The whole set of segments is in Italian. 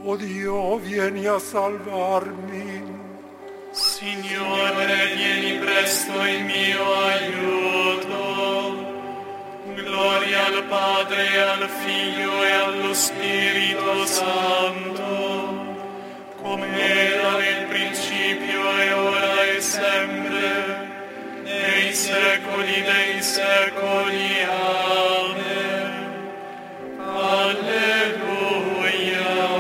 O Dio, vieni a salvarmi. Signore, vieni presto in mio aiuto. Gloria al Padre, al Figlio e allo Spirito Santo, come era nel principio e ora e sempre, nei secoli dei secoli. Amen. Alleluia.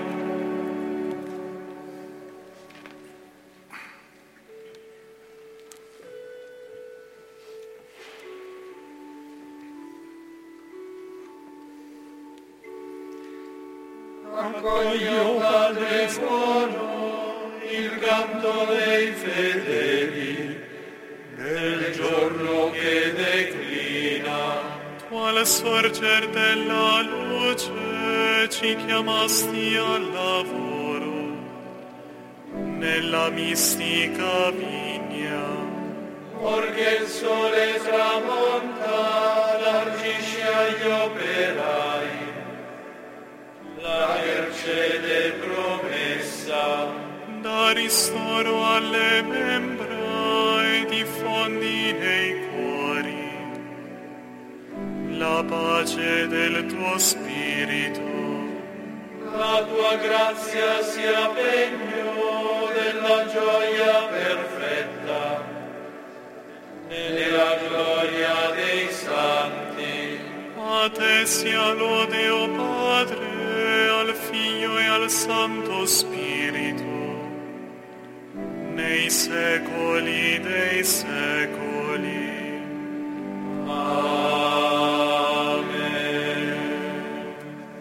Accoglio, Padre buono, il canto dei fedeli, nel giorno che declina. Tu al sorger della luce ci chiamasti al lavoro, nella mistica vigna. Or che il sole tramonta, largisci agli operai la mercede promessa. Da ristoro alle membra e diffondi nei cuori la pace del tuo spirito. La tua grazia sia pegno della gioia perfetta e della gloria dei santi. A te sia lode, o Padre, al Figlio e al Santo Spirito, nei secoli dei secoli. Amen.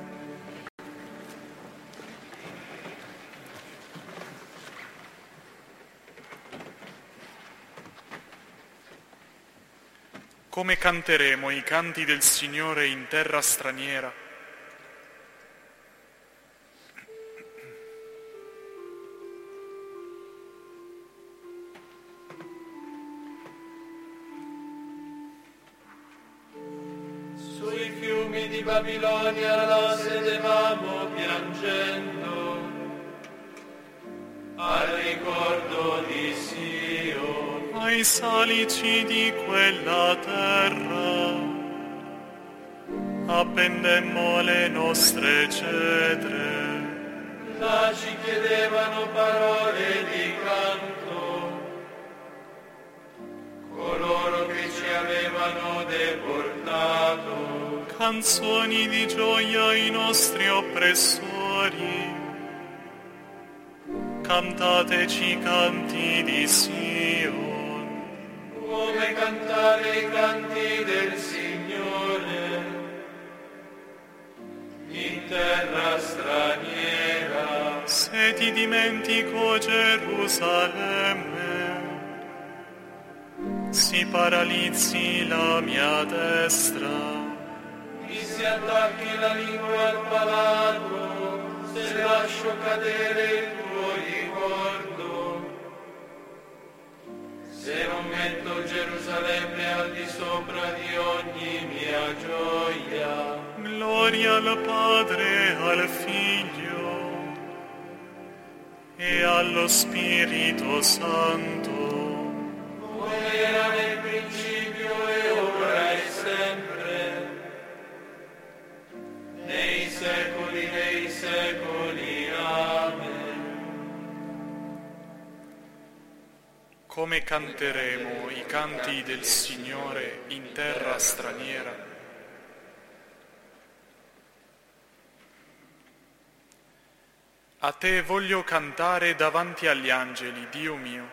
Come canteremo i canti del Signore in terra straniera? Sui fiumi di Babilonia la sedevamo piangendo, al ricordo di Sion. Ai salici di quella terra appendemmo le nostre cetre. Là ci chiedevano parole di canto, coloro che ci avevano deportato. Canzoni di gioia ai nostri oppressori, cantateci canti di Sion. Come cantare i canti del Signore in terra straniera. Se ti dimentico, Gerusalemme, si paralizzi la mia destra. Mi si attacchi la lingua al palato, se lascio cadere il tuo ricordo. Se non metto Gerusalemme al di sopra di ogni mia gioia. Gloria al Padre, al Figlio e allo Spirito Santo. Come era nel principio e ora e sempre, nei secoli dei secoli. Amen. Come canteremo i canti del Signore in terra straniera? A te voglio cantare davanti agli angeli, Dio mio.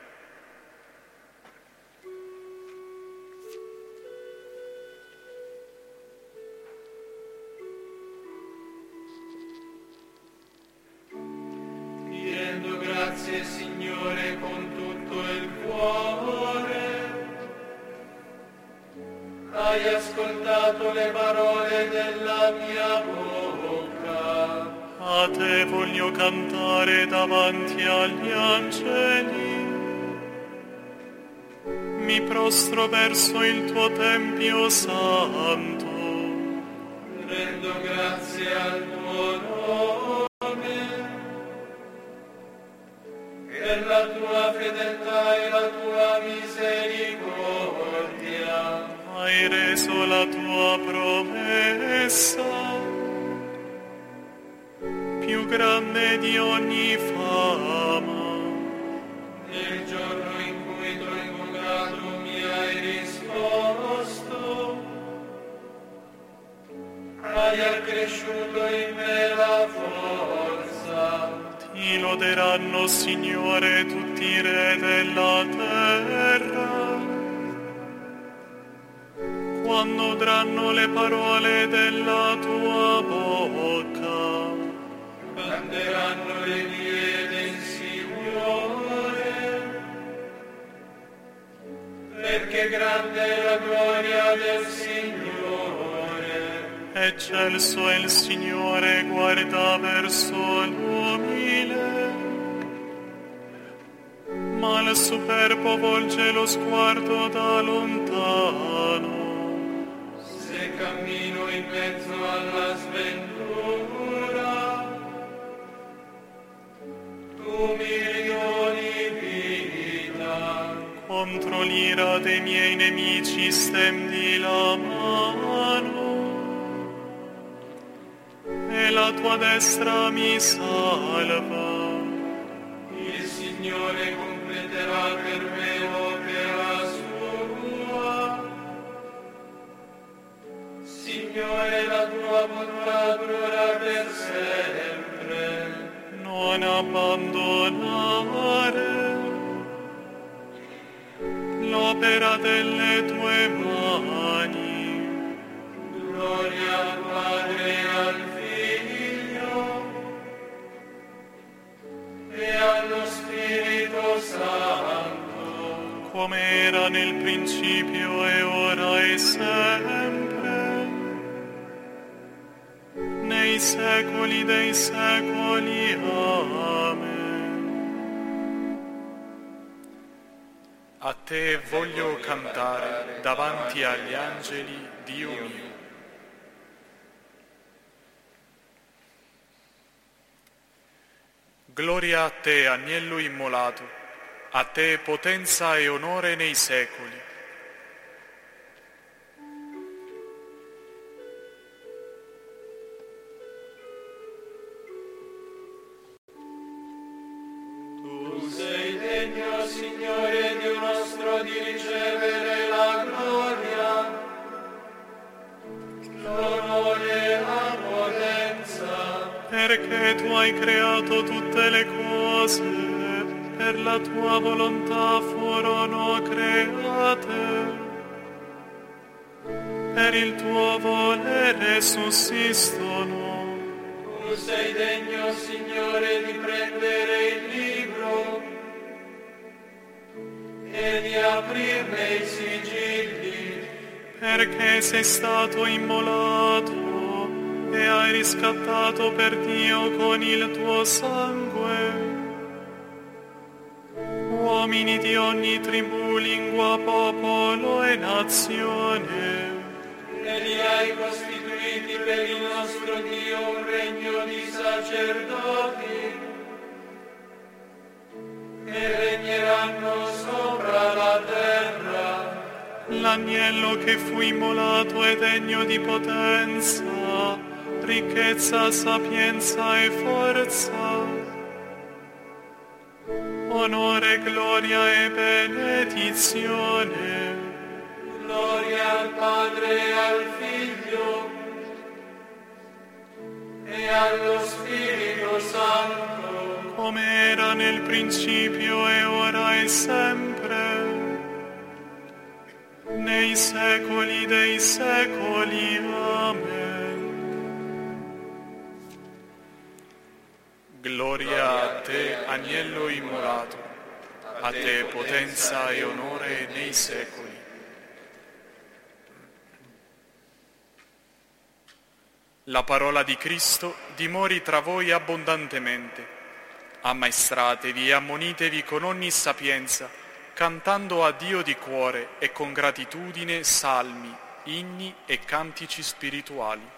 Ti rendo grazie, Signore, con tutto il cuore. Hai ascoltato le parole della mia bocca. A te voglio cantare davanti agli angeli. Mi prostro verso il tuo tempio santo. Rendo grazie al tuo nome. la tua fedeltà e la tua misericordia. Hai reso la tua promessa più grande di ogni fama. Nel giorno in cui t'ho incontrato mi hai risposto, hai accresciuto in me la forza. Ti loderanno, Signore, tutti i re della terra, quando udranno le parole della tua bocca. Canteranno le vie del Signore, perché grande è la gloria del Signore. Eccelso è il Signore, guarda verso l'umile, ma il superbo volge lo sguardo da lontano. Se cammino in mezzo alla sventura, tu mi ridoni vita. Contro l'ira dei miei nemici stendi la mano, e la tua destra mi salva. Il Signore completerà per me l'opera sua. Signore, la tua bontà dura per sempre. Non abbandonare l'opera delle tue mani. Gloria al Padre e al Figlio e allo Spirito Santo, Come era nel principio e ora e sempre, nei secoli dei secoli. Amen. A te voglio cantare davanti agli angeli, Dio mio. Gloria a te, agnello immolato, a te potenza e onore nei secoli. tu sei degno, Signore Dio nostro, di ricevere la gloria, l'onore e la potenza, Perché tu hai creato tutte le cose, per la tua volontà furono create. Per il tuo volere sussistono. tu sei degno, Signore, di prendere il libro e di aprirne i sigilli, Perché sei stato immolato e hai riscattato per Dio con il tuo sangue uomini di ogni tribù, lingua, popolo e nazione. e li hai costituiti per il nostro Dio un regno di sacerdoti che regneranno sopra la terra. L'agnello che fu immolato è degno di potenza, ricchezza, sapienza e forza, onore, gloria e benedizione. Gloria al Padre e al Figlio e allo Spirito Santo, Come era nel principio e ora e sempre, nei secoli dei secoli. Amen. Gloria a te, agnello immolato, a te potenza e onore nei secoli. La parola di Cristo dimori tra voi abbondantemente. Ammaestratevi e ammonitevi con ogni sapienza, cantando a Dio di cuore e con gratitudine salmi, inni e cantici spirituali.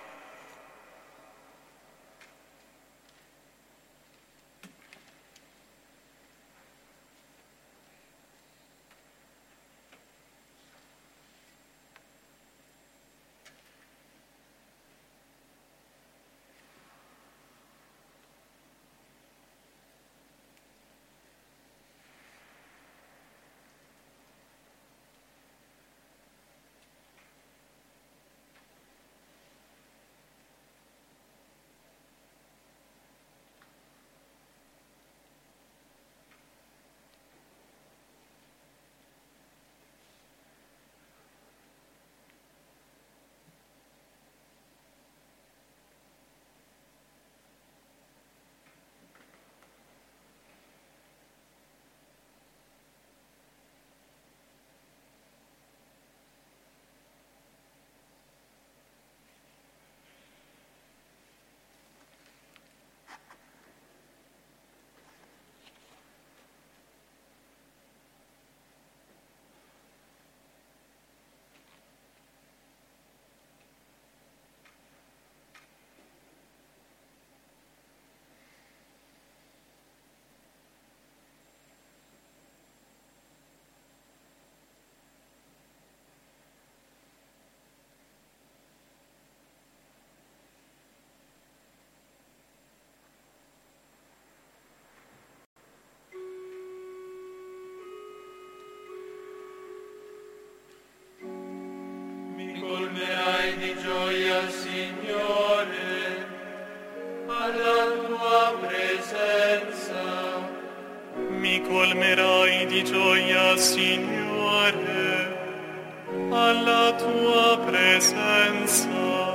alla tua presenza. Mi colmerai di gioia, Signore, alla tua presenza.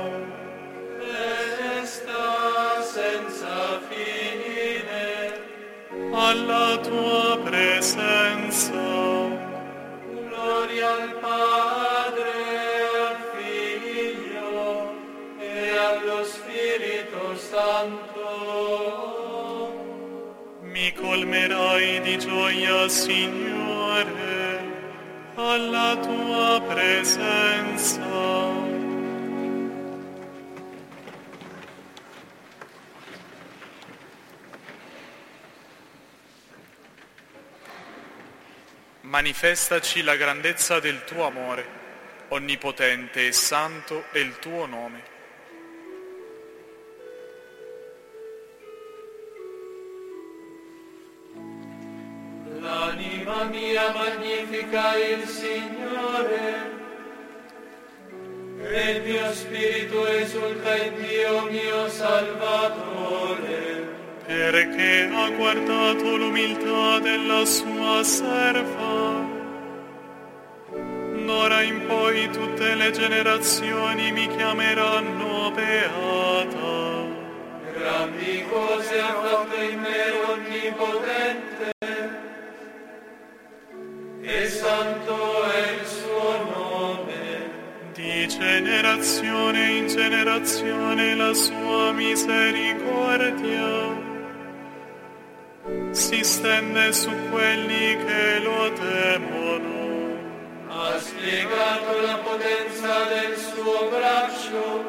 Festa senza fine, Alla tua presenza. gloria al Padre, al Figlio e allo Spirito Santo. Mi colmerai di gioia, Signore, alla tua presenza. Manifestaci la grandezza del tuo amore, onnipotente e santo è il tuo nome. L'anima mia magnifica il Signore, e il mio spirito esulta in Dio mio Salvatore, Perché ha guardato l'umiltà della sua serva. D'ora in poi tutte le generazioni mi chiameranno beata. grandi cose ha fatto in me onnipotente, e santo è il suo nome. Di generazione in generazione la sua misericordia si stende su quelli che lo temono. Ha spiegato la potenza del suo braccio,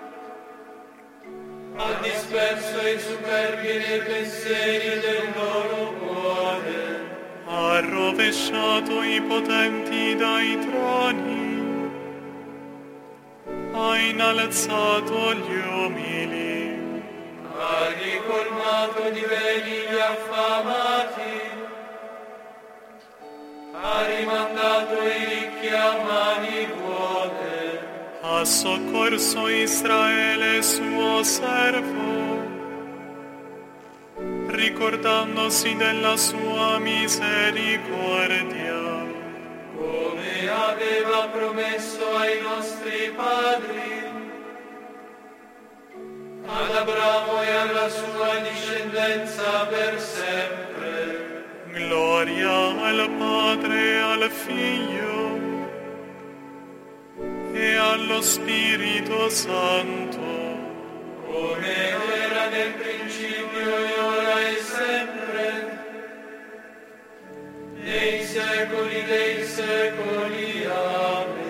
ha disperso i superbi nei pensieri del loro cuore. Ha rovesciato i potenti dai troni, ha innalzato gli umili. Ha ricolmato di beni gli affamati, ha rimandato i ricchi a mani vuote. Ha soccorso Israele suo servo, ricordandosi della sua misericordia. Come aveva promesso ai nostri padri, ad Abramo e alla sua discendenza per sempre. Gloria al Padre e al Figlio e allo Spirito Santo, Come era nel principio e ora e sempre, nei secoli dei secoli. Amen.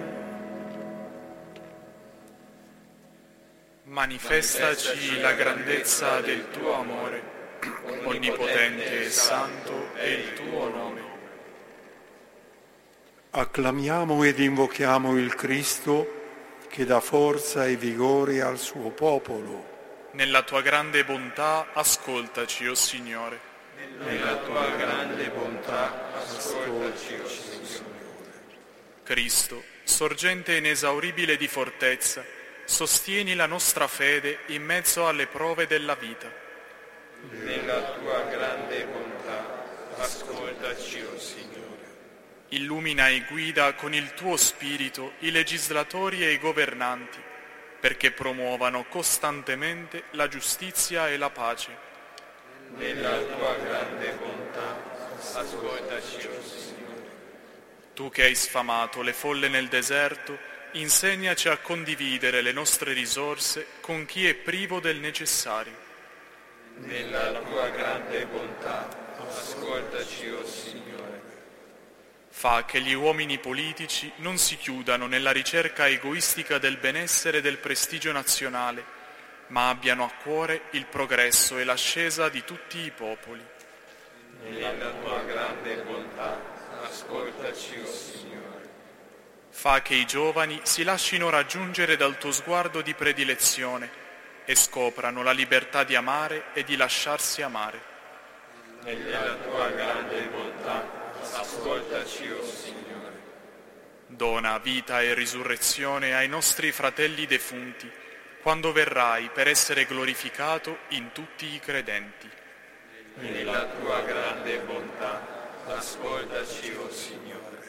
manifestaci la grandezza del tuo amore, onnipotente e santo è il tuo nome. Acclamiamo ed invochiamo il Cristo che dà forza e vigore al suo popolo. Nella tua grande bontà ascoltaci, o Signore. Nella tua grande bontà ascoltaci, o Signore. Cristo, sorgente inesauribile di fortezza, sostieni la nostra fede in mezzo alle prove della vita. Nella tua grande bontà ascoltaci, o Signore. Illumina e guida con il tuo spirito i legislatori e i governanti, perché promuovano costantemente la giustizia e la pace. Nella tua grande bontà ascoltaci, o Signore. Tu che hai sfamato le folle nel deserto, insegnaci a condividere le nostre risorse con chi è privo del necessario. Nella tua grande bontà ascoltaci, o Signore. Fa che gli uomini politici non si chiudano nella ricerca egoistica del benessere e del prestigio nazionale, ma abbiano a cuore il progresso e l'ascesa di tutti i popoli. Nella tua grande bontà ascoltaci, o Signore. Fa che i giovani si lascino raggiungere dal tuo sguardo di predilezione e scoprano la libertà di amare e di lasciarsi amare. Nella tua grande bontà ascoltaci, o Signore. Dona vita e risurrezione ai nostri fratelli defunti quando verrai per essere glorificato in tutti i credenti. Nella tua grande bontà, ascoltaci, o Signore.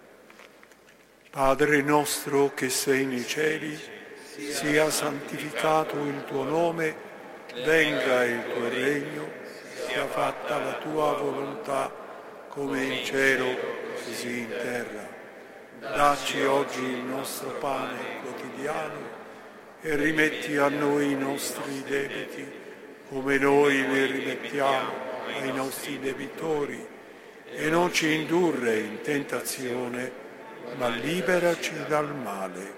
Padre nostro che sei nei cieli, sia santificato il tuo nome, venga il tuo regno, sia fatta la tua volontà, come in cielo, così in terra. Dacci oggi il nostro pane quotidiano e rimetti a noi i nostri debiti, come noi li rimettiamo ai nostri debitori, e non ci indurre in tentazione, ma liberaci dal male.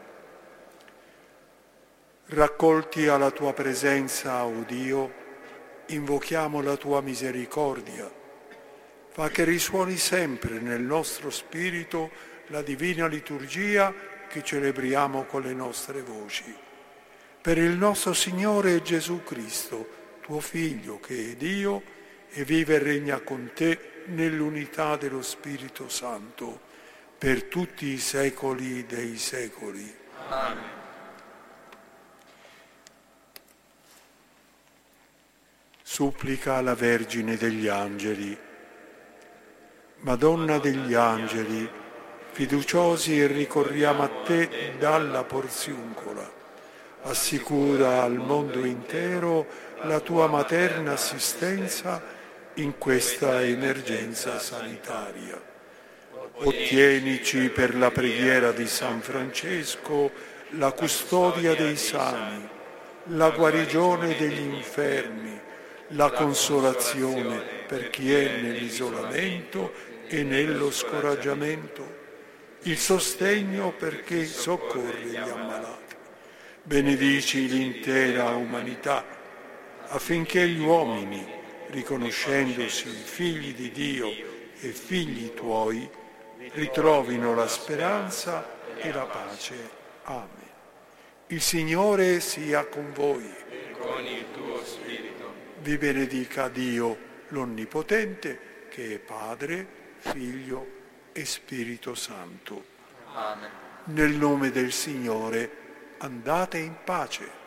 Raccolti alla tua presenza, o Dio, invochiamo la tua misericordia. Fa che risuoni sempre nel nostro spirito la divina liturgia che celebriamo con le nostre voci. Per il nostro Signore Gesù Cristo, tuo Figlio, che è Dio e vive e regna con te nell'unità dello Spirito Santo, per tutti i secoli dei secoli. Amen. Supplica alla Vergine degli Angeli. Madonna degli Angeli, fiduciosi ricorriamo a te dalla Porziuncola. Assicura al mondo intero la tua materna assistenza in questa emergenza sanitaria. Ottienici per la preghiera di San Francesco la custodia dei sani, la guarigione degli infermi, la consolazione per chi è nell'isolamento e nello scoraggiamento, il sostegno per chi soccorre gli ammalati. Benedici l'intera umanità, affinché gli uomini, riconoscendosi figli di Dio e figli tuoi, ritrovino la speranza e la pace. Amen. Il Signore sia con voi. E con il tuo spirito. Vi benedica Dio l'Onnipotente, che è Padre, Figlio e Spirito Santo. Amen. Nel nome del Signore andate in pace.